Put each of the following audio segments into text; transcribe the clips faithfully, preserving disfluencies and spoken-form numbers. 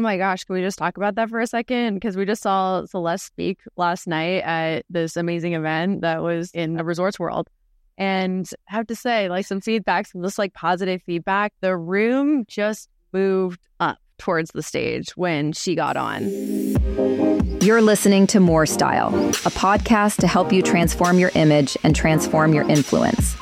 Oh my gosh, can we just talk about that for a second? Because we just saw Celeste speak last night at this amazing event that was in the Resorts World. And I have to say, like, some feedback, some just like positive feedback. The room just moved up towards the stage when she got on. You're listening to More Style, a podcast to help you transform your image and transform your influence.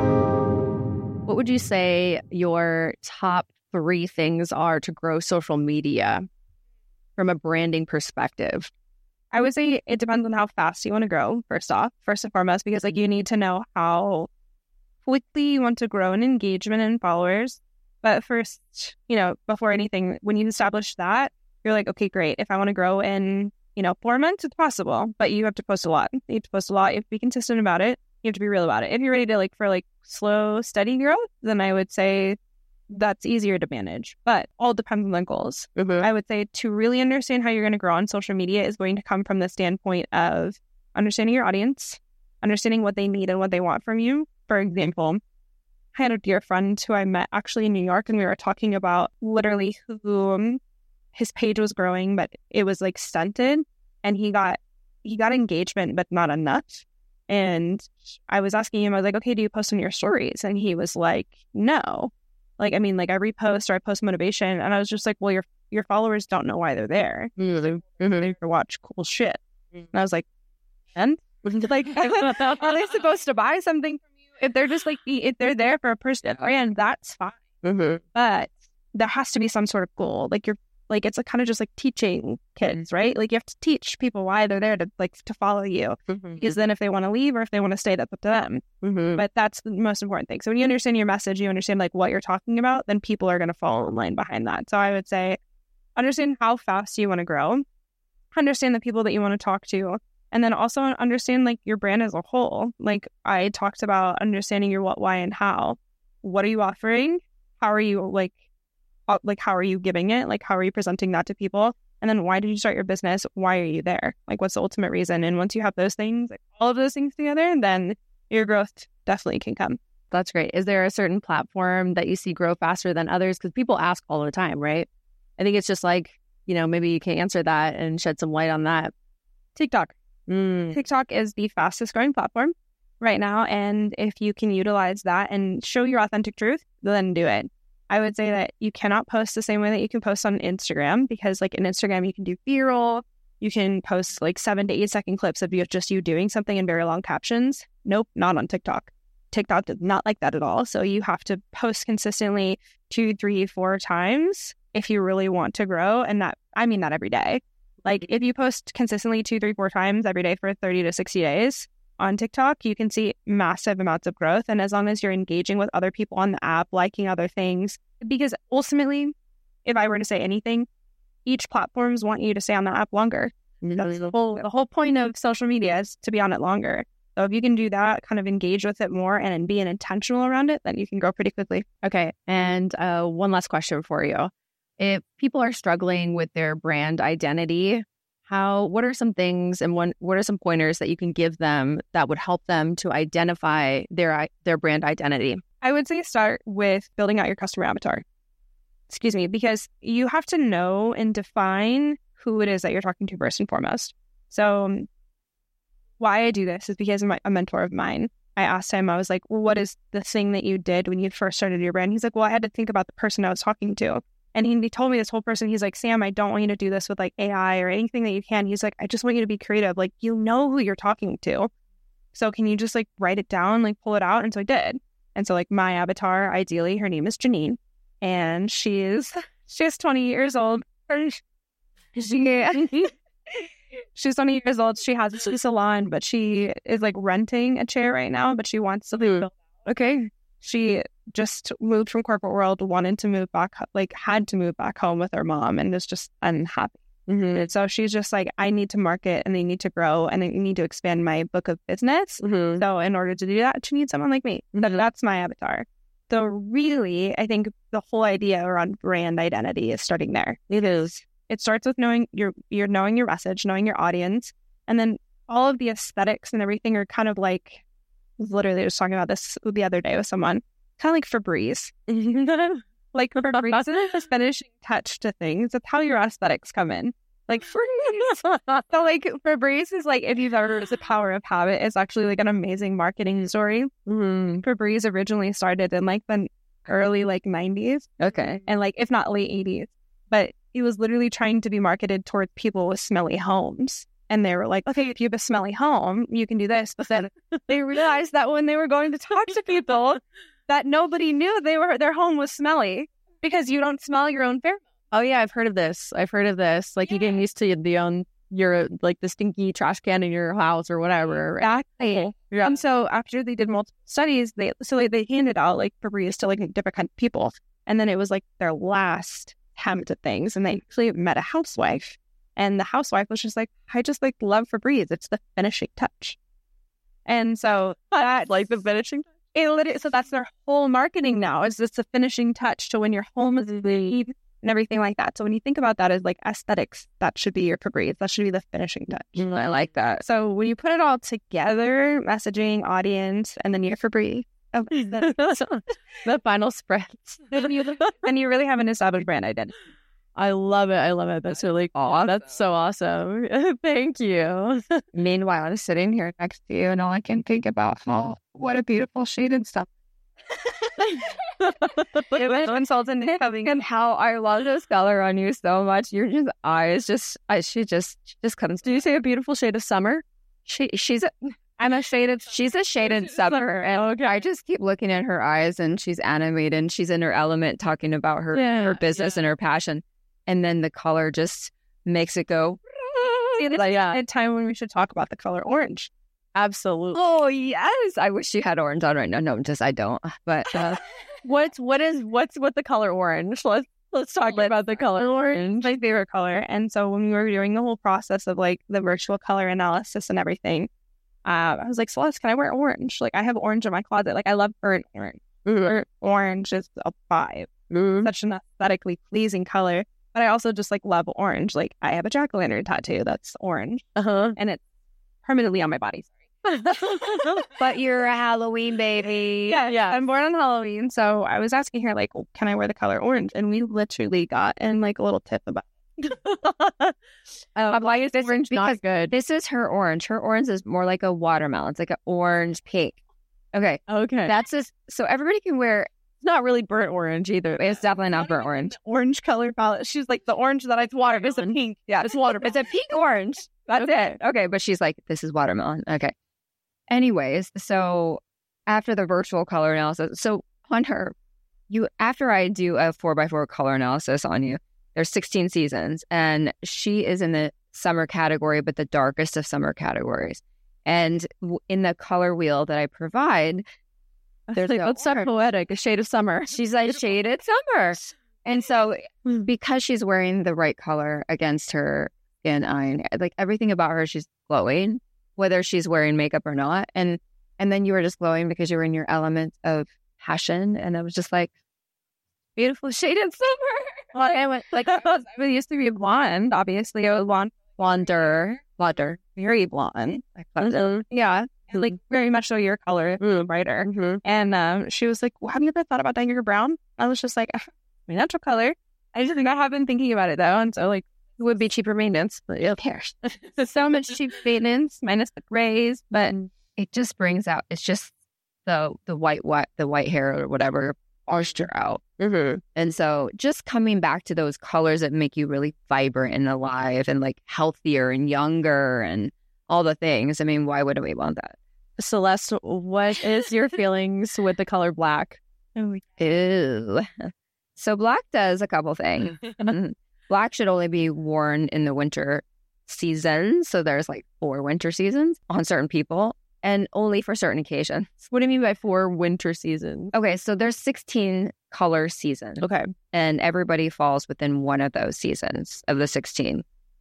What would you say your top three things are to grow social media from a branding perspective? I would say it depends on how fast you want to grow, first off, first and foremost, because like you need to know how quickly you want to grow in engagement and followers. But first, you know, before anything, when you establish that, you're like, okay, great. If I want to grow in, you know, four months, it's possible, but you have to post a lot. You have to post a lot. You have to be consistent about it. You have to be real about it. If you're ready to like for like slow, steady growth, then I would say that's easier to manage, but all depends on the goals. Mm-hmm. I would say to really understand how you're going to grow on social media is going to come from the standpoint of understanding your audience, understanding what they need and what they want from you. For example, I had a dear friend who I met actually in New York, and we were talking about literally who his page was growing, but it was like stunted, and he got he got engagement, but not enough. And I was asking him, I was like, okay, do you post on your stories? And he was like, no. Like, I mean, like I repost or I post motivation. And I was just like, well, your your followers don't know why they're there. Mm-hmm. They're there to watch cool shit. And I was like, and? Like, are they supposed to buy something from you? If they're just like, if they're there for a personal brand, that's fine. Mm-hmm. But there has to be some sort of goal. Like you're, like it's like kind of just like teaching kids, right? Like you have to teach people why they're there to like to follow you, mm-hmm. because then if they want to leave or if they want to stay, that's up to them. Mm-hmm. But that's the most important thing. So when you understand your message, you understand like what you're talking about, then people are going to fall in line behind that. So I would say understand how fast you want to grow, understand the people that you want to talk to, and then also understand like your brand as a whole. Like I talked about understanding your what, why, and how. What are you offering? How are you like like how are you giving it? Like how are you presenting that to people? And then why did you start your business? Why are you there? Like what's the ultimate reason? And once you have those things, like all of those things together, then your growth definitely can come. That's great. Is there a certain platform that you see grow faster than others? Because people ask all the time, right? I think it's just like, you know, maybe you can answer that and shed some light on that. TikTok. Mm. TikTok is the fastest growing platform right now. And if you can utilize that and show your authentic truth, then do it. I would say that you cannot post the same way that you can post on Instagram, because like in Instagram, you can do B-roll. You can post like seven to eight second clips of you, just you doing something in very long captions. Nope, not on TikTok. TikTok does not like that at all. So you have to post consistently two, three, four times if you really want to grow. And that, I mean, not every day. Like if you post consistently two, three, four times every day for thirty to sixty days on TikTok, you can see massive amounts of growth. And as long as you're engaging with other people on the app, liking other things, because ultimately, if I were to say anything, each platforms want you to stay on the app longer. That's the whole, the whole point of social media is to be on it longer. So if you can do that, kind of engage with it more and be intentional around it, then you can grow pretty quickly. Okay. And uh, one last question for you. If people are struggling with their brand identity, how, what are some things and one, what are some pointers that you can give them that would help them to identify their their brand identity? I would say start with building out your customer avatar. Excuse me, because you have to know and define who it is that you're talking to first and foremost. So um, why I do this is because my, a mentor of mine, I asked him, I was like, well, what is the thing that you did when you first started your brand? He's like, well, I had to think about the person I was talking to. And he, he told me this whole person, he's like, Sam, I don't want you to do this with like A I or anything that you can. He's like, I just want you to be creative. Like, you know who you're talking to. So can you just like write it down, like pull it out? And so I did. And so like my avatar, ideally, her name is Janine. And she is, she's twenty years old. She, she's twenty years old. She has a salon, but she is like renting a chair right now, but she wants to live. Okay. She just moved from corporate world, wanted to move back, like had to move back home with her mom and is just unhappy. Mm-hmm. And so she's just like, I need to market and I need to grow and I need to expand my book of business. Mm-hmm. So in order to do that, she needs someone like me. Mm-hmm. That's my avatar. So really, I think the whole idea around brand identity is starting there. It is. It starts with knowing your, you're knowing your message, knowing your audience, and then all of the aesthetics and everything are kind of like, I was literally just talking about this the other day with someone, kind of like Febreze. Like Febreze is the finishing touch to things. That's how your aesthetics come in. Like Febreze. So like Febreze is like, if you've ever heard of The Power of Habit, it's actually like an amazing marketing story. Mm-hmm. Febreze originally started in like the early like nineties. Okay. And like if not late eighties. But it was literally trying to be marketed towards people with smelly homes. And they were like, okay, if you have a smelly home, you can do this. But then they realized that when they were going to talk to people, that nobody knew they were their home was smelly because you don't smell your own pheromones. Oh yeah, I've heard of this. I've heard of this. Like yeah. you get used to the own your like the stinky trash can in your house or whatever. Exactly. Yeah. And so after they did multiple studies, they so like, they handed out like Febreze to like different kind of people, and then it was like their last attempt at things, and they actually met a housewife, and the housewife was just like, I just like love Febreze. It's the finishing touch, and so that like the finishing. It literally, so that's their whole marketing now. Is it's a finishing touch to when your home is clean and everything like that. So when you think about that as like aesthetics, that should be your Febreze. That should be the finishing touch. Mm, I like that. So when you put it all together, messaging, audience, and then your Febreze, oh, the, the final spread, then you, then you really have an established brand identity. I love it. I love it. That's really awesome. That's so awesome. Thank you. Meanwhile, I'm sitting here next to you, and all I can think about, oh, what a beautiful shade and stuff. And how I love this color on you so much. Your just eyes, just I, she just she just comes. Do you say a beautiful shade of summer? She she's a. I'm a shaded, she's a shaded summer, and okay. I just keep looking at her eyes, and she's animated, and she's in her element, talking about her, yeah, her business yeah. and her passion, and then the color just makes it go. Like, yeah, a time when we should talk about the color orange. Absolutely. Oh yes, I wish you had orange on right now. No, just I don't. But uh, what's what is what's what the color orange? Let's let's talk let's, about the color orange. My favorite color. And so when we were doing the whole process of like the virtual color analysis and everything. Uh, I was like, Celeste, can I wear orange? Like, I have orange in my closet. Like, I love burnt orange. Mm-hmm. Burnt orange is a vibe. Mm-hmm. Such an aesthetically pleasing color. But I also just, like, love orange. Like, I have a jack-o'-lantern tattoo that's orange. Uh-huh. And it's permanently on my body. Sorry. But you're a Halloween baby. Yeah, yeah. I'm born on Halloween. So I was asking her, like, can I wear the color orange? And we literally got in, like, a little tip about um, why is this orange not good? This is her orange. Her orange is more like a watermelon. It's like an orange pink. Okay. Okay. That's just so everybody can wear. It's not really burnt orange either. It's definitely not burnt orange. Orange color palette. She's like, the orange that I water is a pink. Yeah, it's water. It's a pink orange. That's okay. it. Okay, but she's like, this is watermelon. Okay. Anyways, so after the virtual color analysis, so on her, you after I do a four by four color analysis on you. There's sixteen seasons, and she is in the summer category, but the darkest of summer categories. And w- in the color wheel that I provide, there's like, no that's so poetic, a shade of summer. She's like shaded summer. And so because she's wearing the right color against her skin, eye, like everything about her, she's glowing, whether she's wearing makeup or not. And and then you were just glowing because you were in your element of passion. And I was just like, beautiful shaded summer. Well, I went like I, was, I used to be blonde. Obviously, I was blonde, blonder, blonder, very blonde. Like mm-hmm. Yeah, like very much so your color, mm, brighter. Mm-hmm. And um, she was like, well, "Have you ever thought about dyeing your hair brown?" I was just like, "My natural color." I just think I have been thinking about it though, and so like it would be cheaper maintenance, but yeah, cares. So much cheap maintenance minus the grays, but it just brings out. It's just the the white white the white hair or whatever. Moisture out. Mm-hmm. And so just coming back to those colors that make you really vibrant and alive and like healthier and younger and all the things. I mean, why wouldn't we want that? Celeste, what is your feelings with the color black? Oh, ew. So black does a couple things. Black should only be worn in the winter season. So there's like four winter seasons on certain people. And only for certain occasions. What do you mean by four winter seasons? Okay, so there's sixteen color seasons. Okay. And everybody falls within one of those seasons of the sixteen.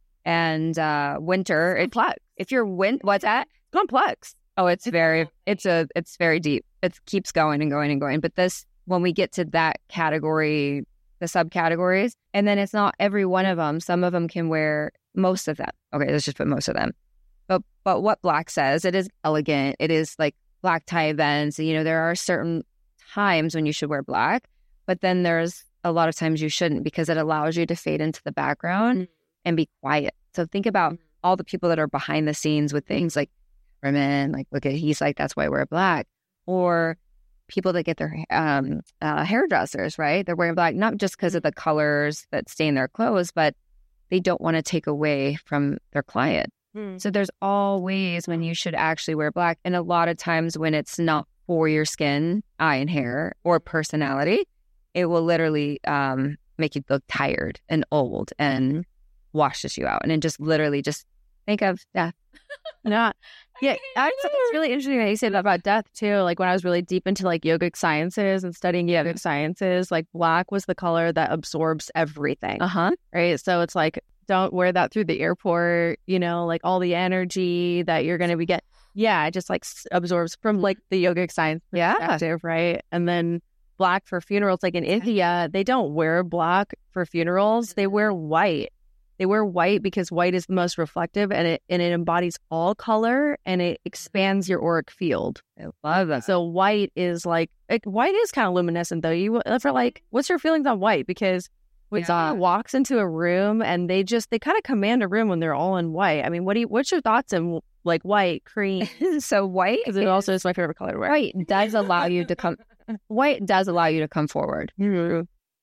And uh, winter, it, complex. If you're win, what's that? Complex. Oh, it's very, it's a, it's very deep. It keeps going and going and going. But this, when we get to that category, the subcategories, and then it's not every one of them. Some of them can wear most of them. Okay, let's just put most of them. But but what black says, it is elegant. It is like black tie events. You know, there are certain times when you should wear black, but then there's a lot of times you shouldn't, because it allows you to fade into the background mm-hmm. and be quiet. So think about mm-hmm. all the people that are behind the scenes with things like women, like, look at, he's like, that's why I wear black. Or people that get their um, uh, hairdressers, right? They're wearing black, not just because of the colors that stain their clothes, but they don't want to take away from their client. Mm. So there's all ways when you should actually wear black. And a lot of times when it's not for your skin, eye and hair, or personality, it will literally um, make you look tired and old and washes you out. And then just literally just think of death. Not, yeah, actually, it's really interesting that you say that about death too. Like when I was really deep into like yogic sciences and studying yogic sciences, like black was the color that absorbs everything. Uh huh. Right. So it's like, don't wear that through the airport, you know, like all the energy that you're going to be getting. Yeah, it just like absorbs from like the yogic science perspective, yeah. right? And then black for funerals, like in India, they don't wear black for funerals. They wear white. They wear white because white is the most reflective, and it and it embodies all color, and it expands your auric field. I love that. So white is like, like white is kind of luminescent though. You ever like, what's your feelings on white? Because when yeah. someone walks into a room and they just they kind of command a room when they're all in white. I mean, what do you, what's your thoughts on like white, cream? So white, because it also is my favorite color to wear. White does allow you to come. White does allow you to come forward, mm-hmm.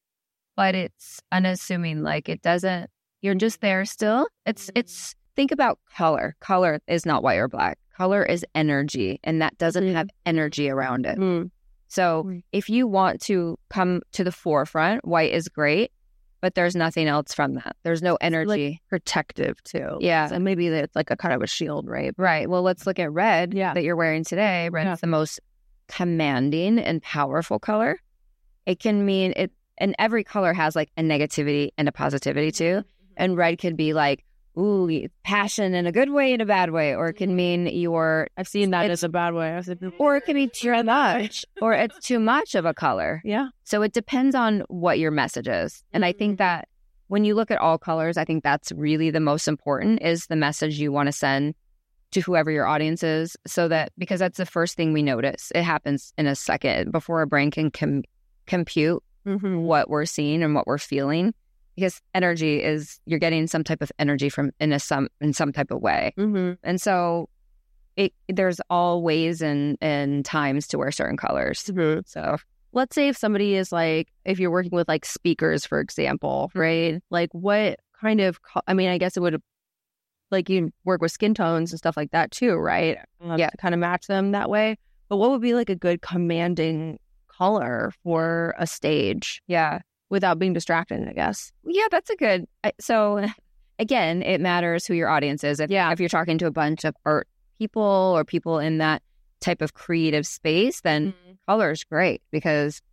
but it's unassuming. Like it doesn't. You're just there still. It's it's think about color. Color is not white or black. Color is energy, and that doesn't mm. have energy around it. Mm. So mm. if you want to come to the forefront, white is great, but there's nothing else from that. There's no energy. Like protective too. Yeah. So maybe it's like a kind of a shield, right? Right. Well, let's look at red yeah. that you're wearing today. Red yeah. is the most commanding and powerful color. It can mean it, and every color has like a negativity and a positivity too. And red could be like, ooh, passion in a good way, in a bad way. Or it can mean you're... I've seen that as a bad way. Or it can be too much. Or it's too much of a color. Yeah. So it depends on what your message is. And I think that when you look at all colors, I think that's really the most important, is the message you want to send to whoever your audience is. So that, because that's the first thing we notice. It happens in a second before our brain can com- compute mm-hmm. what we're seeing and what we're feeling. Because energy is, you're getting some type of energy from in a some in some type of way, mm-hmm. and so it there's all ways and and times to wear certain colors. Mm-hmm. So let's say if somebody is like, if you're working with like speakers, for example, right? Like what kind of, co- I mean, I guess it would, like you work with skin tones and stuff like that too, right? Um, yeah, to kind of match them that way. But what would be like a good commanding color for a stage? Yeah. Without being distracted, I guess. Yeah, that's a good... So, again, it matters who your audience is. If, yeah. if you're talking to a bunch of art people or people in that type of creative space, then mm-hmm. color is great because...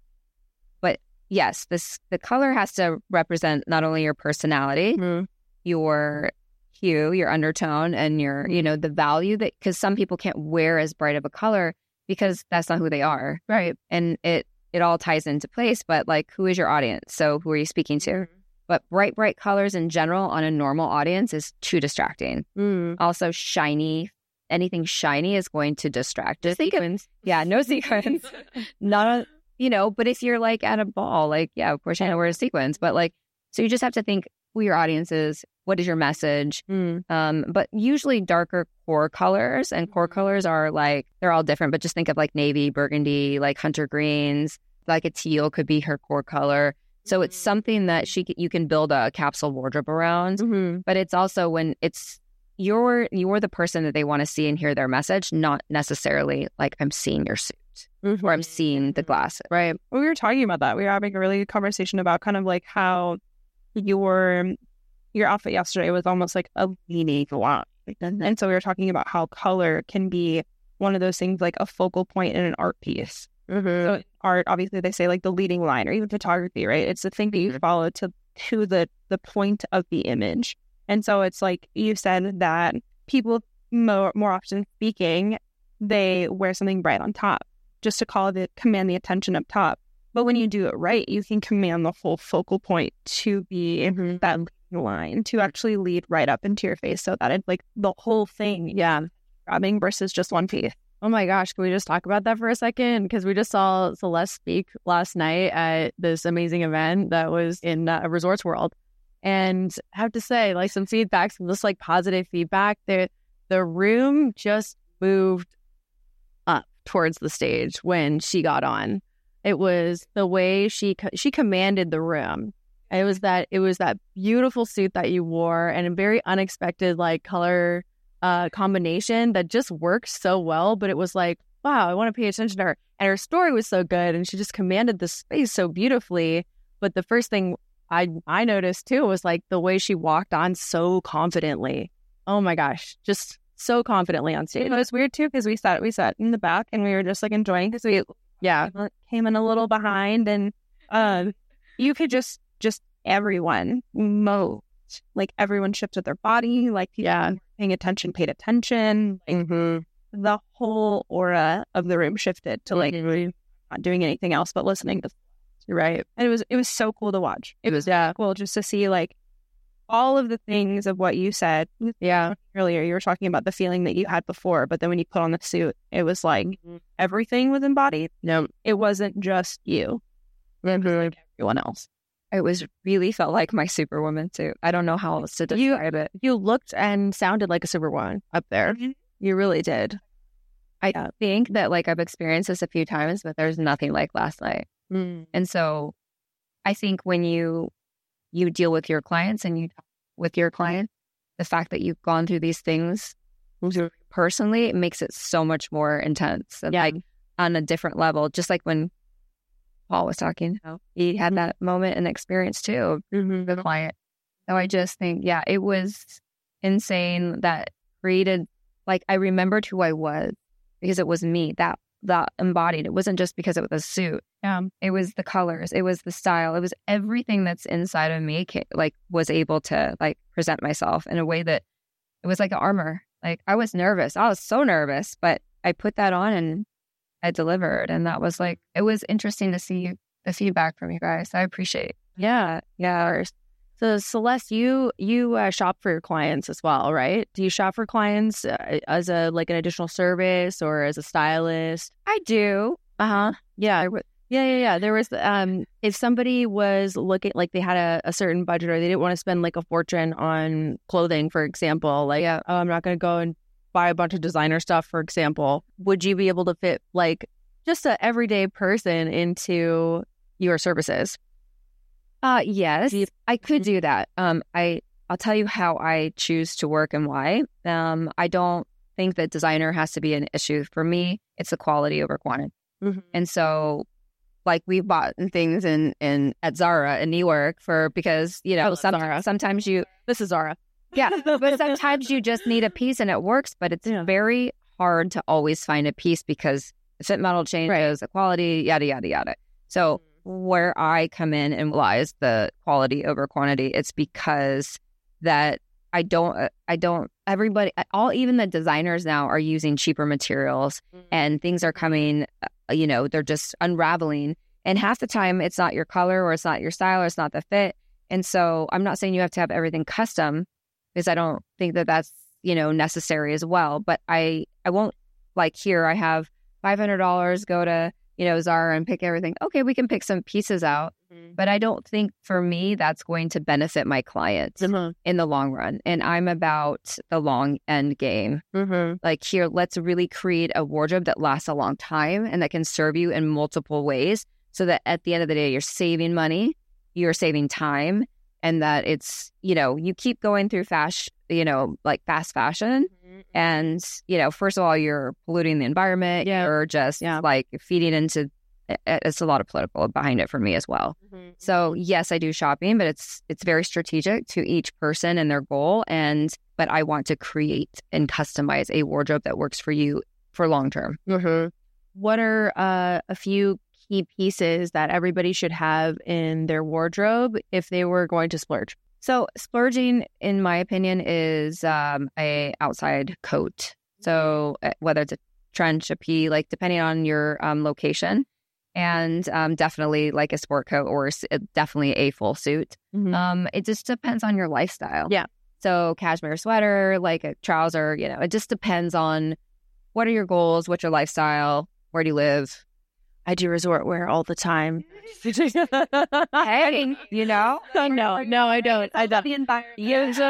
But yes, this the color has to represent not only your personality, mm-hmm. your hue, your undertone, and your, you know, the value that... Because some people can't wear as bright of a color because that's not who they are. Right. And it... It all ties into place, but like, who is your audience? So who are you speaking to? Mm-hmm. But bright, bright colors in general on a normal audience is too distracting. Mm. Also, shiny, anything shiny is going to distract. Just think sequins. Of, yeah, no sequins. Not, a, you know, but if you're like at a ball, like, yeah, of course, I know wear a sequins, but like, so you just have to think who your audience is. What is your message? Mm. Um, but usually darker core colors, and core colors are like, they're all different, but just think of like navy, burgundy, like hunter greens, like a teal could be her core color. So it's something that she you can build a capsule wardrobe around, mm-hmm. but it's also when it's, you're, you're the person that they want to see and hear their message, not necessarily like I'm seeing your suit mm-hmm. or I'm seeing the glasses. Right. Well, we were talking about that. We were having a really good conversation about kind of like how your your outfit yesterday was almost like a leaning line. And so we were talking about how color can be one of those things, like a focal point in an art piece. Mm-hmm. So in art, obviously they say like the leading line, or even photography, right? It's the thing that you follow to to the the point of the image. And so it's like you said that people more, more often speaking, they wear something bright on top just to call the command the attention up top. But when you do it right, you can command the whole focal point to be mm-hmm. that line, to actually lead right up into your face, so that it's like the whole thing, yeah, grabbing versus just one piece. Oh my gosh, can we just talk about that for a second? Because we just saw Celeste speak last night at this amazing event that was in uh, Resorts World. And I have to say, like, some feedback, some just like positive feedback. The, the room just moved up towards the stage when she got on. It was the way she she commanded the room. It was that it was that beautiful suit that you wore and a very unexpected like color uh, combination that just worked so well. But it was like, wow, I want to pay attention to her. And her story was so good, and she just commanded the space so beautifully. But the first thing I I noticed too was like the way she walked on so confidently. Oh my gosh, just so confidently on stage. It was weird too because we sat we sat in the back and we were just like enjoying because we yeah came in a little behind, and um you could just just everyone moved, like everyone shifted their body, like people yeah paying attention paid attention, like mm-hmm. the whole aura of the room shifted to like mm-hmm. not doing anything else but listening to. Right. And it was it was so cool to watch. It was yeah cool just to see like all of the things of what you said. Yeah. Earlier, you were talking about the feeling that you had before, but then when you put on the suit, it was like mm-hmm. everything was embodied. No, it wasn't just you. It was like everyone else. It was really felt like my Superwoman suit. I don't know how else to describe you, it. You looked and sounded like a Superwoman up there. Mm-hmm. You really did. I yeah. think that like I've experienced this a few times, but there's nothing like last night. Mm. And so I think when you you deal with your clients and you talk with your client, the fact that you've gone through these things personally, it makes it so much more intense. And yeah. like on a different level, just like when Paul was talking, how he had that moment and experience too, mm-hmm. the client. So I just think, yeah, it was insane that created, like I remembered who I was because it was me, that that embodied. It wasn't just because it was a suit. Yeah. It was the colors. It was the style. It was everything that's inside of me, like was able to like present myself in a way that it was like an armor. Like I was nervous. I was so nervous, but I put that on and I delivered. And that was like, it was interesting to see the feedback from you guys. I appreciate it. Yeah. Yeah. So Celeste, you you uh, shop for your clients as well, right? Do you shop for clients uh, as a like an additional service or as a stylist? I do. Uh huh. Yeah. Yeah, yeah, yeah. There was um, if somebody was looking like they had a, a certain budget or they didn't want to spend like a fortune on clothing, for example, like yeah. oh, I'm not going to go and buy a bunch of designer stuff, for example. Would you be able to fit like just an everyday person into your services? Uh, yes, I could do that. Um, I, I'll tell you how I choose to work and why. Um, I don't think that designer has to be an issue. For me, it's the quality over quantity. Mm-hmm. And so, like, we bought things in, in at Zara in New York for, because, you know, some, Zara. sometimes you, this is Zara. Yeah, but sometimes you just need a piece and it works, but it's yeah. very hard to always find a piece because the fit model changes, right. the quality, yada, yada, yada. So where I come in and lies the quality over quantity, it's because that I don't, I don't, everybody, all, even the designers now are using cheaper materials mm-hmm. and things are coming, you know, they're just unraveling. And half the time it's not your color or it's not your style or it's not the fit. And so I'm not saying you have to have everything custom because I don't think that that's, you know, necessary as well. But I, I won't like here I have five hundred dollars go to, you know, Zara and pick everything. Okay, we can pick some pieces out. Mm-hmm. But I don't think for me that's going to benefit my clients mm-hmm. in the long run. And I'm about the long end game. Mm-hmm. Like here, let's really create a wardrobe that lasts a long time and that can serve you in multiple ways so that at the end of the day, you're saving money, you're saving time, and that it's, you know, you keep going through fast, you know, like fast fashion. Mm-hmm. And, you know, first of all, you're polluting the environment. Yeah. You're just yeah. like feeding into, it's a lot of political behind it for me as well. Mm-hmm. So yes, I do shopping, but it's, it's very strategic to each person and their goal. And, but I want to create and customize a wardrobe that works for you for long term. Mm-hmm. What are uh, a few key pieces that everybody should have in their wardrobe if they were going to splurge? So splurging, in my opinion, is um, a outside coat. So uh, whether it's a trench, a pea, like depending on your um, location, and um, definitely like a sport coat or uh, definitely a full suit. Mm-hmm. Um, it just depends on your lifestyle. Yeah. So cashmere sweater, like a trouser, you know, it just depends on what are your goals? What's your lifestyle? Where do you live? I do resort wear all the time. Hey, you know? no, no, I don't. I don't. The environment.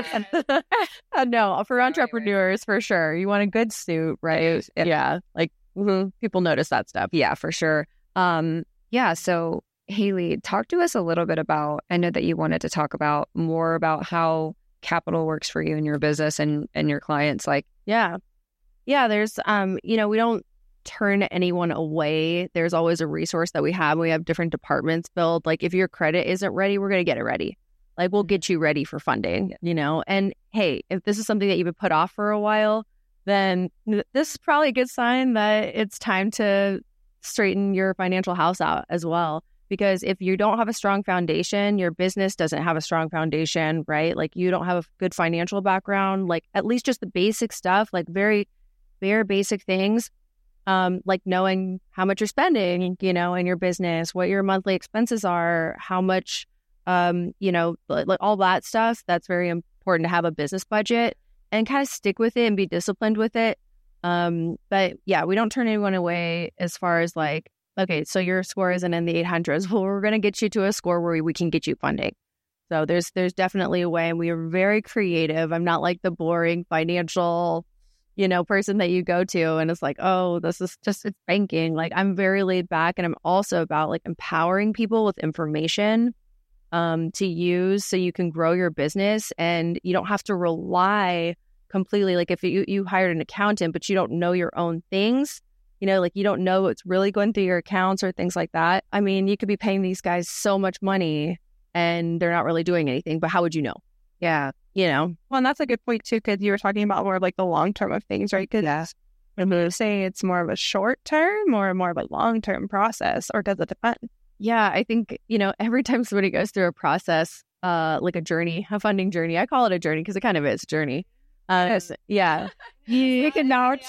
Uh, no, for entrepreneurs, for sure. You want a good suit, right? Yeah. Yeah. Like, mhm, people notice that stuff. Yeah, for sure. Um, yeah. So, Haley, talk to us a little bit about, I know that you wanted to talk about more about how capital works for you in your business and, and your clients. Like, Yeah. Yeah. There's, um, you know, we don't turn anyone away. There's always a resource that we have. We have different departments built. Like, if your credit isn't ready, we're going to get it ready. Like, we'll get you ready for funding, you know? And hey, if this is something that you've been put off for a while, then this is probably a good sign that it's time to straighten your financial house out as well. Because if you don't have a strong foundation, your business doesn't have a strong foundation, right? Like, you don't have a good financial background, like at least just the basic stuff, like very, very basic things. Um, like knowing how much you're spending, you know, in your business, what your monthly expenses are, how much, um, you know, like all that stuff. That's very important to have a business budget and kind of stick with it and be disciplined with it. Um, but yeah, we don't turn anyone away as far as like, okay, so your score isn't in the eight hundreds. Well, we're going to get you to a score where we, we can get you funding. So there's there's definitely a way, and we are very creative. I'm not like the boring financial, you know, person that you go to and it's like, oh, this is just, it's banking. Like, I'm very laid back, and I'm also about like empowering people with information um, to use so you can grow your business and you don't have to rely completely. Like, if you, you hired an accountant, but you don't know your own things, you know, like you don't know what's really going through your accounts or things like that. I mean, you could be paying these guys so much money and they're not really doing anything, but how would you know? yeah, You know? Well, and that's a good point too, because you were talking about more of like the long term of things, right? Because Yeah. when you say it's more of a short term or more of a long term process, or does it depend? Yeah, I think, you know, every time somebody goes through a process, uh, like a journey, a funding journey, I call it a journey because it kind of is a journey. Uh, Yes. yeah. You, you can vouch.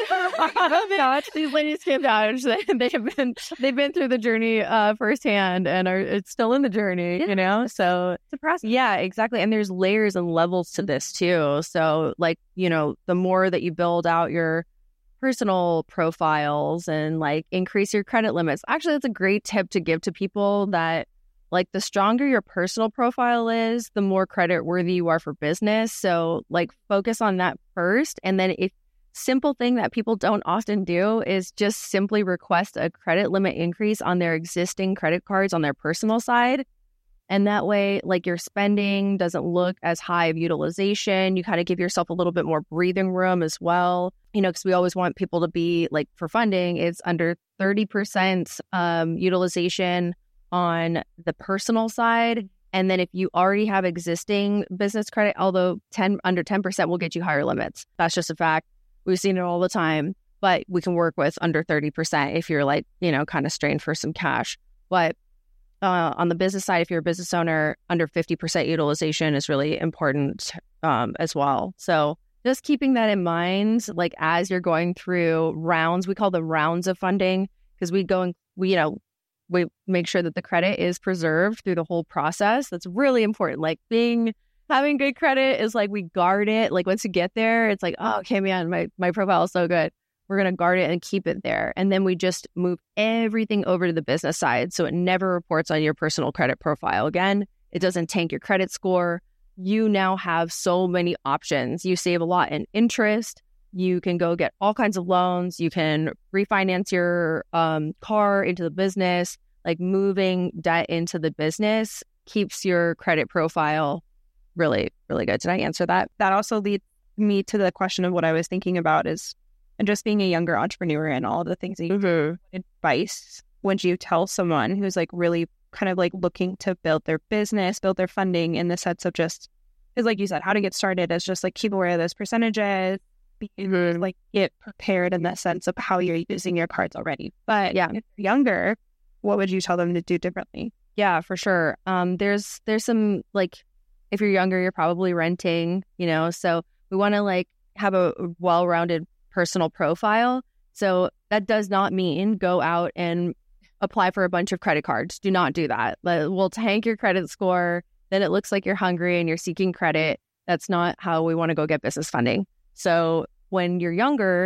vouch. These ladies can vouch. They, they have been, they've been through the journey uh, firsthand and are it's still in the journey, you know? So It's a process. yeah, exactly. And there's layers and levels to this too. So like, you know, the more that you build out your personal profiles and like increase your credit limits. Actually, that's a great tip to give to people, that like the stronger your personal profile is, the more credit worthy you are for business. So like focus on that first. And then if simple thing that people don't often do is just simply request a credit limit increase on their existing credit cards on their personal side. And that way, like your spending doesn't look as high of utilization. You kind of give yourself a little bit more breathing room as well. You know, because we always want people to be like, for funding, it's under thirty percent um, utilization on the personal side. And then if you already have existing business credit, although ten under ten percent will get you higher limits. That's just a fact. We've seen it all the time, but we can work with under thirty percent if you're like, you know, kind of strained for some cash. But uh, on the business side, if you're a business owner, under fifty percent utilization is really important um, as well. So just keeping that in mind, like as you're going through rounds, we call them rounds of funding, because we go and we, you know, we make sure that the credit is preserved through the whole process. That's really important. Like being, having good credit is like we guard it. Like once you get there, it's like, oh, okay, man, my, my profile is so good. We're going to guard it and keep it there. And then we just move everything over to the business side. So it never reports on your personal credit profile. Again, it doesn't tank your credit score. You now have so many options. You save a lot in interest. You can go get all kinds of loans. You can refinance your um, car into the business. Like moving debt into the business keeps your credit profile really, really good. Did I answer that? That also leads me to the question of what I was thinking about is, and just being a younger entrepreneur and all the things that you Mm-hmm. advice would you tell someone who's like really kind of like looking to build their business, build their funding in the sense of just, because like you said, how to get started is just like keep aware of those percentages, be, Mm-hmm. like get prepared in the sense of how you're using your cards already. But Yeah. if you're younger, what would you tell them to do differently? Yeah, for sure. Um, there's there's some like, if you're younger, you're probably renting, you know, so we want to like have a well-rounded personal profile. So that does not mean go out and apply for a bunch of credit cards. Do not do that. But we'll tank your credit score. Then it looks like you're hungry and you're seeking credit. That's not how we want to go get business funding. So when you're younger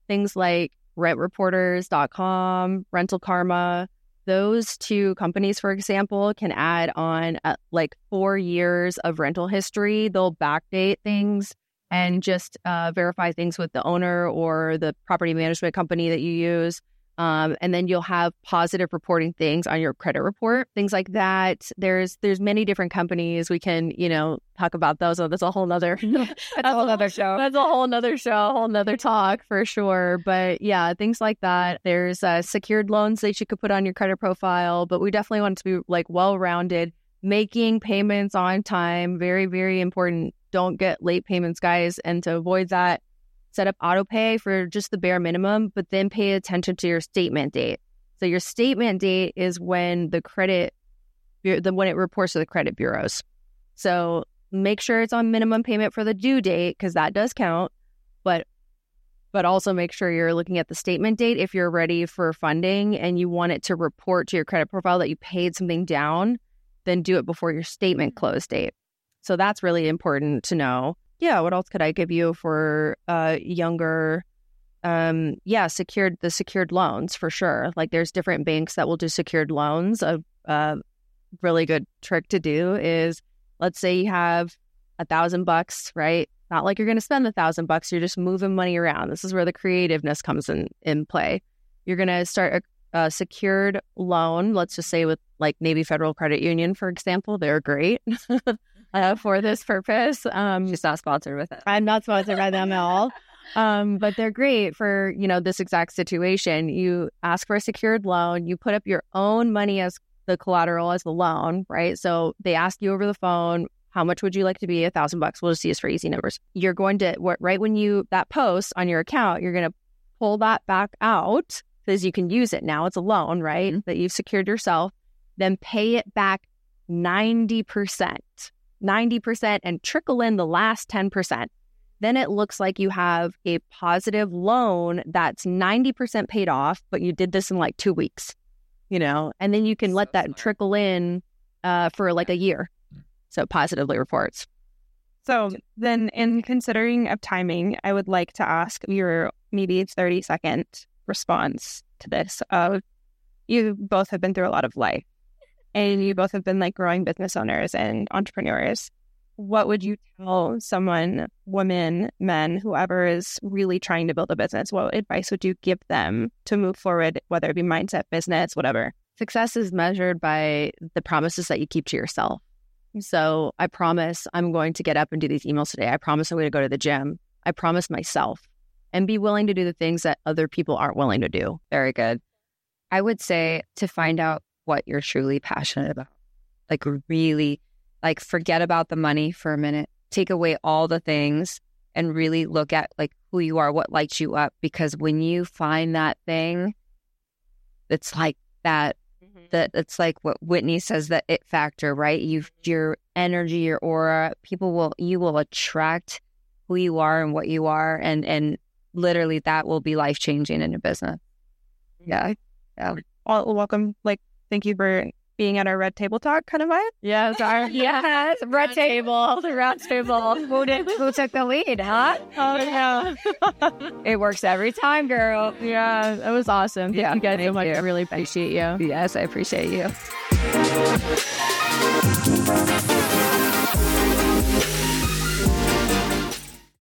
things like rent reporters dot com, Rental Karma. Those two companies, for example, can add on uh, like four years of rental history. They'll backdate things and just uh, verify things with the owner or the property management company that you use. Um, and then you'll have positive reporting things on your credit report, things like that. There's there's many different companies. We can, you know, talk about those. So that's a whole nother that's a whole nother show. That's a whole nother show, a whole nother talk for sure. But yeah, things like that. There's uh, secured loans that you could put on your credit profile, but we definitely want it to be like well-rounded, making payments on time. Very, very important. Don't get late payments, guys. And to avoid that, set up auto pay for just the bare minimum, but then pay attention to your statement date. So your statement date is when the credit, the when it reports to the credit bureaus. So make sure it's on minimum payment for the due date, because that does count. But but also make sure you're looking at the statement date if you're ready for funding and you want it to report to your credit profile that you paid something down. Then do it before your statement close date. So that's really important to know. Yeah, what else could I give you for uh, younger? Um, yeah, secured the secured loans for sure. Like there's different banks that will do secured loans. A uh, really good trick to do is, let's say you have a thousand bucks, right? Not like you're going to spend a thousand bucks. You're just moving money around. This is where the creativeness comes in in play. You're going to start a, a secured loan. Let's just say with like Navy Federal Credit Union, for example. They're great. Uh, for this purpose. Um, She's not sponsored with it. I'm not sponsored by them at all. Um, but they're great for, you know, this exact situation. You ask for a secured loan, you put up your own money as the collateral as the loan, right? So they ask you over the phone, how much would you like to be? A thousand bucks. We'll just use for easy numbers. You're going to, right when you, that post on your account, you're going to pull that back out because you can use it now. It's a loan, right? Mm-hmm. That you've secured yourself. Then pay it back ninety percent. ninety percent and trickle in the last ten percent. Then it looks like you have a positive loan that's ninety percent paid off, but you did this in like two weeks, you know, and then you can so let that smart. trickle in uh, for like a year. So positively reports. So then in considering of timing, I would like to ask your maybe thirty second response to this. Of you both have been through a lot of life. And you both have been like growing business owners and entrepreneurs. What would you tell someone, women, men, whoever is really trying to build a business? What advice would you give them to move forward, whether it be mindset, business, whatever? Success is measured by the promises that you keep to yourself. So I promise I'm going to get up and do these emails today. I promise I'm going to go to the gym. I promise myself, and be willing to do the things that other people aren't willing to do. Very good. I would say to find out what you're truly passionate about. Like really, like forget about the money for a minute. Take away all the things and really look at like who you are, what lights you up. Because when you find that thing, it's like that, mm-hmm. that it's like what Whitney says, the it factor, right? You, your energy, your aura, people will, you will attract who you are and what you are. And, and literally that will be life-changing in your business. Yeah. Yeah. Well, welcome. Like, thank you for being at our Red Table Talk kind of vibe. Yes, our yes, Red Table, the Round Table. Who did, who took the lead, huh? Oh yeah, it works every time, girl. Yeah, that was awesome. Thank yeah, you guys thank so much. You. I really appreciate you. Yes, I appreciate you.